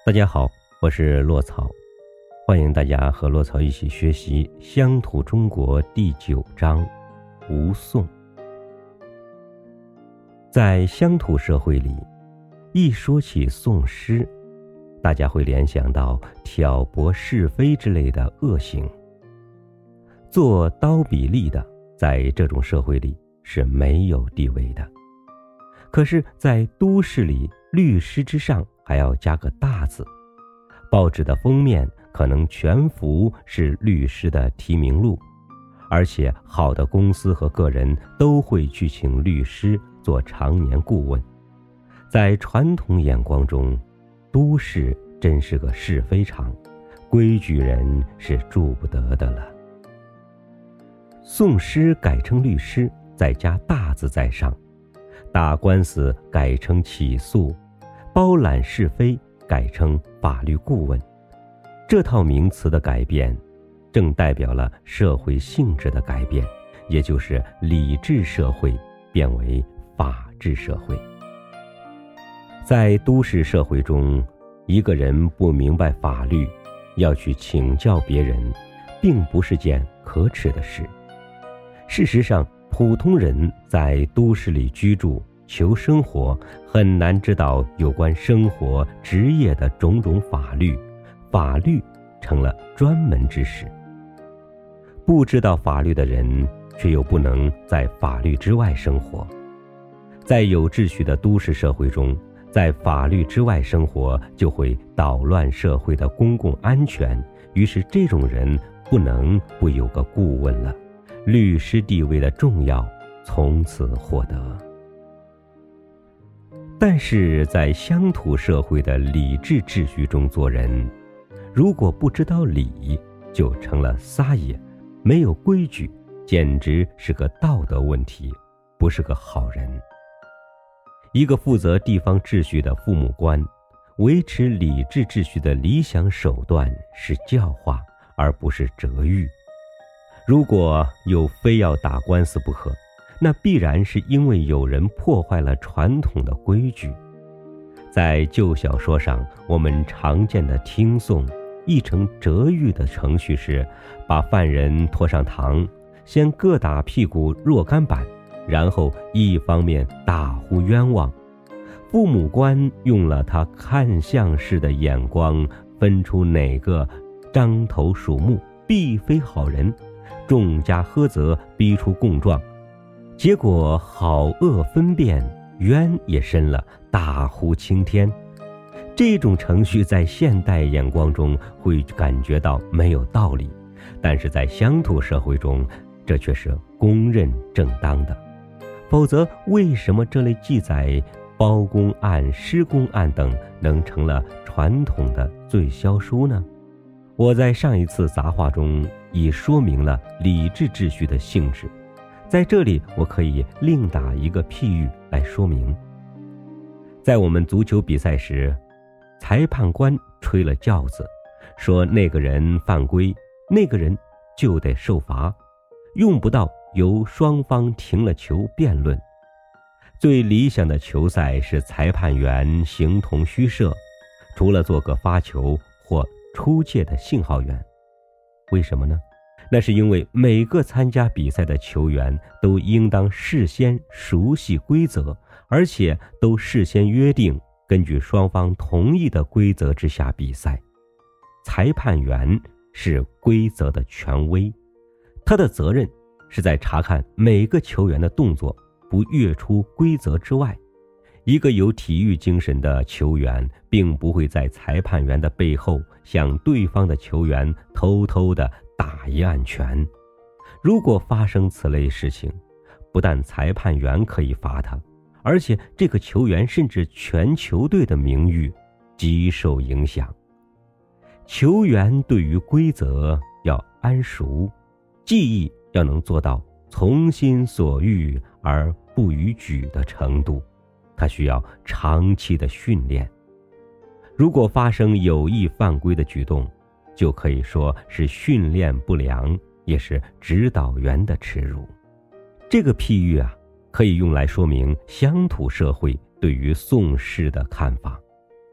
大家好，我是洛草，欢迎大家和洛草一起学习乡土中国第9章吴宋。在乡土社会里，一说起宋诗，大家会联想到挑拨是非之类的恶行。做刀笔吏的在这种社会里是没有地位的，可是在都市里，律师之上还要加个大字，报纸的封面可能全幅是律师的提名录，而且好的公司和个人都会去请律师做常年顾问。在传统眼光中，都市真是个是非场，规矩人是住不得的了。宋诗改称律师，再加大字在上，打官司改称起诉，包揽是非改称法律顾问。这套名词的改变，正代表了社会性质的改变，也就是礼治社会变为法治社会。在都市社会中，一个人不明白法律，要去请教别人，并不是件可耻的事。事实上，普通人在都市里居住求生活，很难知道有关生活职业的种种法律，法律成了专门之事。不知道法律的人，却又不能在法律之外生活。在有秩序的都市社会中，在法律之外生活就会捣乱社会的公共安全，于是这种人不能不有个顾问了，律师地位的重要从此获得。但是在乡土社会的礼治秩序中做人，如果不知道礼，就成了撒野，没有规矩，简直是个道德问题，不是个好人。一个负责地方秩序的父母官，维持礼治秩序的理想手段是教化，而不是折狱。如果有非要打官司不可，那必然是因为有人破坏了传统的规矩。在旧小说上，我们常见的听讼译成折狱的程序是，把犯人拖上堂，先各打屁股若干板，然后一方面大呼冤枉。父母官用了他看相式的眼光，分出哪个獐头鼠目，必非好人，众家呵责，逼出供状。结果好恶分辨，冤也申了，大呼青天。这种程序在现代眼光中会感觉到没有道理，但是在乡土社会中，这却是公认正当的。否则为什么这类记载包公案、施公案等能成了传统的最消书呢？我在上一次杂话中已说明了礼治秩序的性质，在这里我可以另打一个譬喻来说明。在我们足球比赛时，裁判官吹了轿子，说那个人犯规，那个人就得受罚，用不到由双方停了球辩论。最理想的球赛是裁判员形同虚设，除了做个发球或出界的信号员。为什么呢？那是因为每个参加比赛的球员都应当事先熟悉规则，而且都事先约定根据双方同意的规则之下比赛。裁判员是规则的权威，他的责任是在查看每个球员的动作不越出规则之外。一个有体育精神的球员并不会在裁判员的背后向对方的球员偷偷地打一暗拳。如果发生此类事情，不但裁判员可以罚他，而且这个球员甚至全球队的名誉极受影响。球员对于规则要谙熟，技艺要能做到从心所欲而不逾矩的程度，他需要长期的训练。如果发生有意犯规的举动，就可以说是训练不良，也是指导员的耻辱。这个譬喻可以用来说明乡土社会对于宋诗的看法。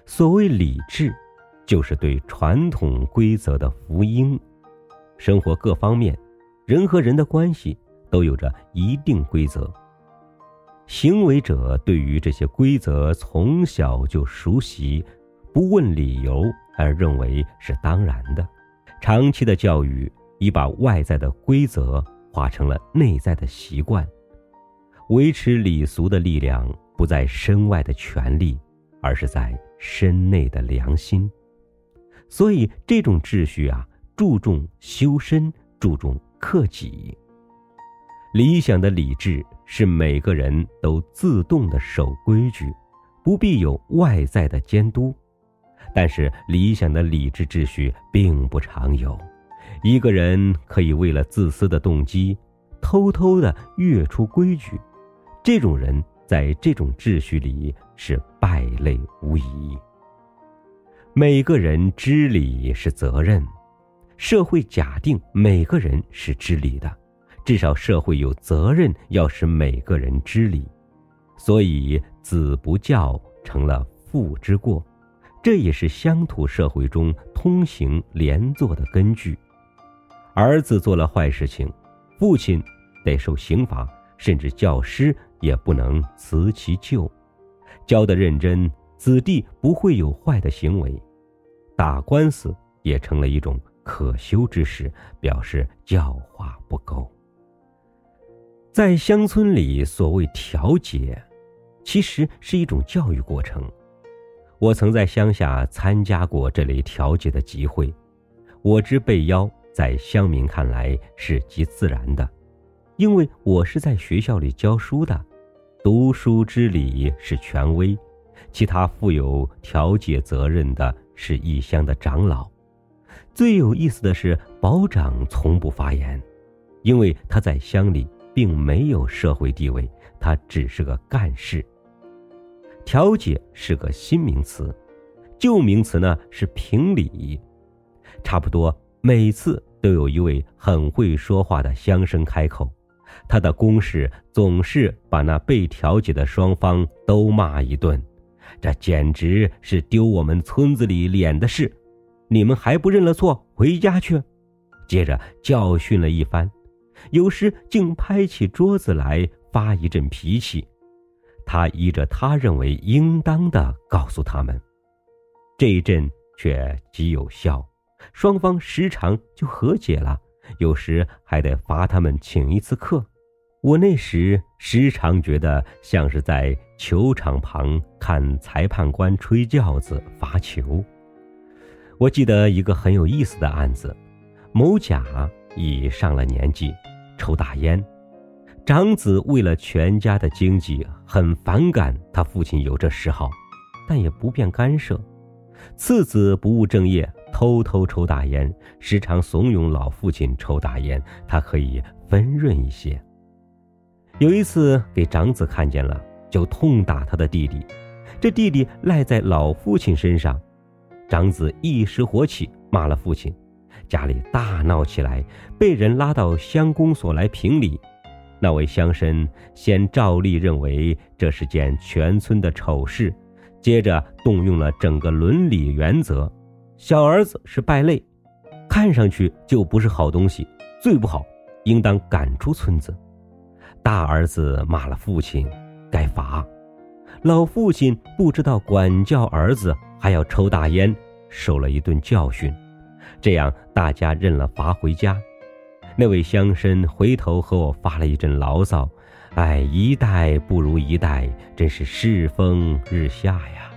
所谓礼制，就是对传统规则的福音。生活各方面，人和人的关系都有着一定规则。行为者对于这些规则从小就熟悉，不问理由而认为是当然的。长期的教育已把外在的规则化成了内在的习惯。维持礼俗的力量不在身外的权力，而是在身内的良心。所以这种秩序啊，注重修身，注重克己。理想的礼制是每个人都自动地守规矩，不必有外在的监督。但是理想的礼制秩序并不常有，一个人可以为了自私的动机，偷偷地越出规矩，这种人在这种秩序里是败类无疑。每个人知礼是责任，社会假定每个人是知礼的，至少社会有责任要使每个人知礼。所以子不教成了父之过，这也是乡土社会中通行连坐的根据。儿子做了坏事情，父亲得受刑罚，甚至教师也不能辞其咎。教得认真，子弟不会有坏的行为。打官司也成了一种可羞之事，表示教化不够。在乡村里，所谓调解，其实是一种教育过程。我曾在乡下参加过这类调解的集会，我之被邀，在乡民看来是极自然的，因为我是在学校里教书的，读书之礼是权威，其他负有调解责任的是异乡的长老。最有意思的是，保长从不发言，因为他在乡里并没有社会地位，他只是个干事。调解是个新名词，旧名词呢是评理。差不多每次都有一位很会说话的乡绅开口，他的公事总是把那被调解的双方都骂一顿，这简直是丢我们村子里脸的事，你们还不认了错，回家去。接着教训了一番，有时竟拍起桌子来发一阵脾气。他依着他认为应当的告诉他们，这一阵却极有效，双方时常就和解了，有时还得罚他们请一次客。我那时时常觉得像是在球场旁看裁判官吹轿子罚球。我记得一个很有意思的案子，某甲已上了年纪，抽大烟，长子为了全家的经济很反感他父亲有这嗜好，但也不便干涉。次子不务正业，偷偷抽大烟，时常怂恿老父亲抽大烟，他可以分润一些。有一次给长子看见了，就痛打他的弟弟，这弟弟赖在老父亲身上，长子一时火起，骂了父亲，家里大闹起来，被人拉到乡公所来评理。那位乡绅先照例认为这是件全村的丑事，接着动用了整个伦理原则，小儿子是败类，看上去就不是好东西，最不好，应当赶出村子。大儿子骂了父亲，该罚。老父亲不知道管教儿子，还要抽大烟，受了一顿教训。这样大家认了罚回家。那位乡绅回头和我发了一阵牢骚，一代不如一代，真是世风日下呀。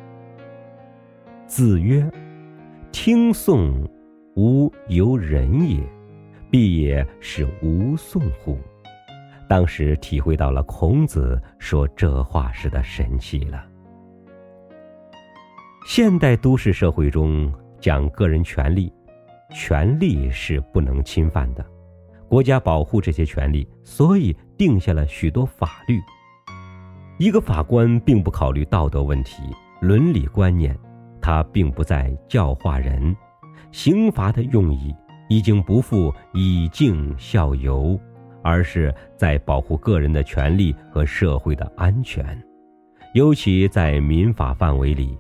子曰：听讼无由人也，必也是无讼乎？当时体会到了孔子说这话时的神气了。现代都市社会中讲个人权利，权利是不能侵犯的，国家保护这些权利，所以定下了许多法律。一个法官并不考虑道德问题、伦理观念，他并不在教化人，刑罚的用意已经不复以儆效尤，而是在保护个人的权利和社会的安全。尤其在民法范围里，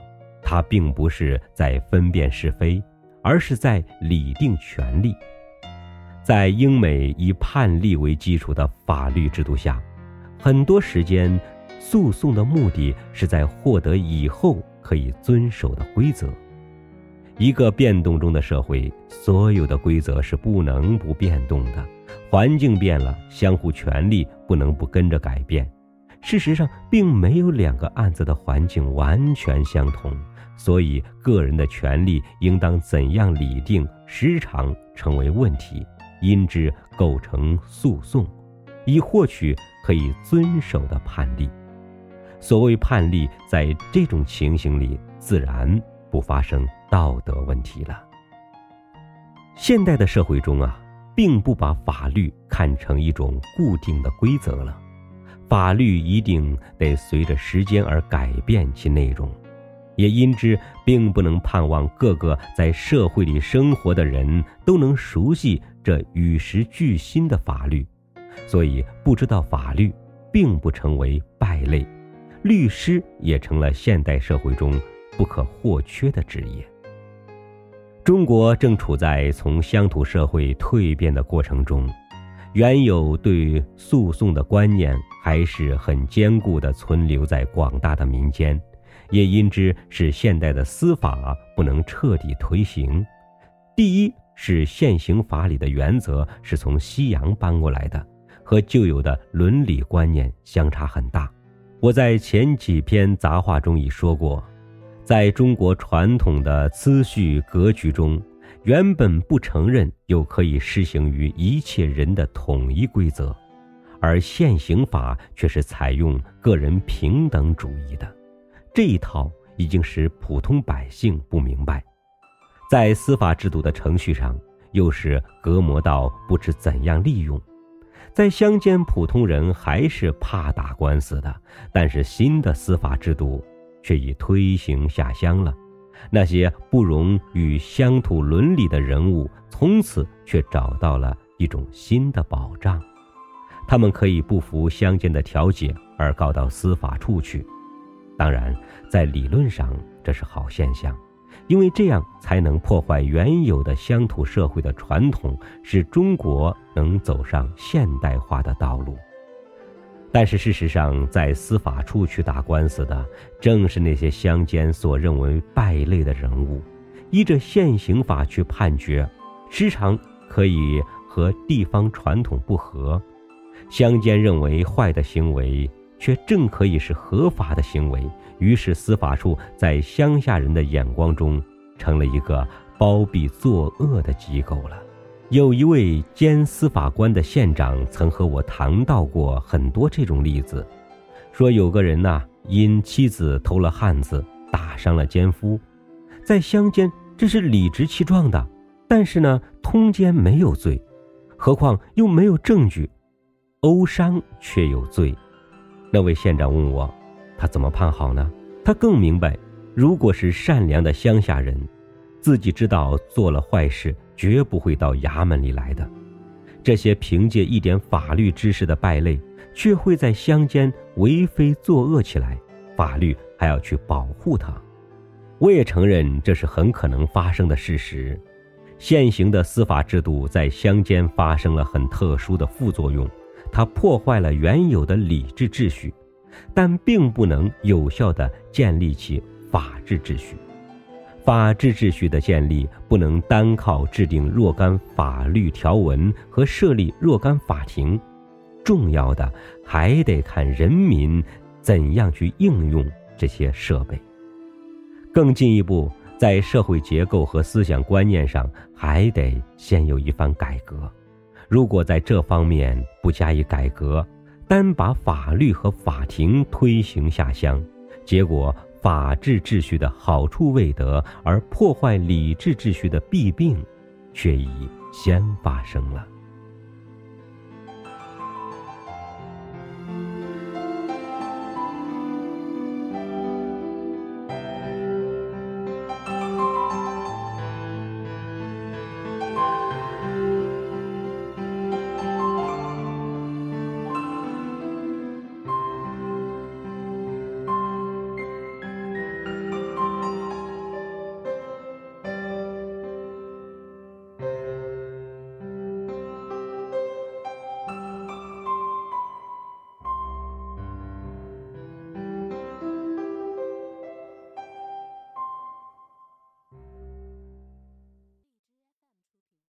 它并不是在分辨是非，而是在理定权利。在英美以判例为基础的法律制度下，很多时间诉讼的目的是在获得以后可以遵守的规则。一个变动中的社会，所有的规则是不能不变动的，环境变了，相互权利不能不跟着改变。事实上，并没有两个案子的环境完全相同，所以个人的权利应当怎样理定，时常成为问题，因之构成诉讼，以获取可以遵守的判例。所谓判例，在这种情形里自然不发生道德问题了。现代的社会中并不把法律看成一种固定的规则了，法律一定得随着时间而改变其内容，也因之并不能盼望各个在社会里生活的人都能熟悉这与时俱新的法律，所以不知道法律并不成为败类，律师也成了现代社会中不可或缺的职业。中国正处在从乡土社会蜕变的过程中，原有对诉讼的观念还是很坚固地存留在广大的民间，也因之使现代的司法不能彻底推行。第一是现行法理的原则是从西洋搬过来的，和旧有的伦理观念相差很大。我在前几篇杂话中已说过，在中国传统的次序格局中，原本不承认有可以施行于一切人的统一规则，而现行法却是采用个人平等主义的。这一套已经使普通百姓不明白，在司法制度的程序上又是隔膜到不知怎样利用。在乡间普通人还是怕打官司的，但是新的司法制度却已推行下乡了。那些不容与乡土伦理的人物，从此却找到了一种新的保障。他们可以不服乡间的调解而告到司法处去。当然，在理论上这是好现象，因为这样才能破坏原有的乡土社会的传统，使中国能走上现代化的道路。但是事实上，在司法处去打官司的正是那些乡间所认为败类的人物，依着现行法去判决，时常可以和地方传统不合。乡间认为坏的行为，却正可以是合法的行为，于是司法处在乡下人的眼光中成了一个包庇作恶的机构了。有一位兼司法官的县长曾和我谈到过很多这种例子，说有个人因妻子偷了汉子，打伤了奸夫，在乡间这是理直气壮的，但是通奸没有罪，何况又没有证据，殴伤却有罪。那位县长问我，他怎么判好呢？他更明白，如果是善良的乡下人，自己知道做了坏事绝不会到衙门里来的，这些凭借一点法律知识的败类，却会在乡间为非作恶起来，法律还要去保护他。我也承认这是很可能发生的事实。现行的司法制度在乡间发生了很特殊的副作用，它破坏了原有的理智秩序，但并不能有效地建立起法治秩序。法治秩序的建立不能单靠制定若干法律条文和设立若干法庭，重要的还得看人民怎样去应用这些设备。更进一步，在社会结构和思想观念上还得先有一番改革。如果在这方面不加以改革，单把法律和法庭推行下乡，结果法治秩序的好处未得，而破坏理智秩序的弊病却已先发生了。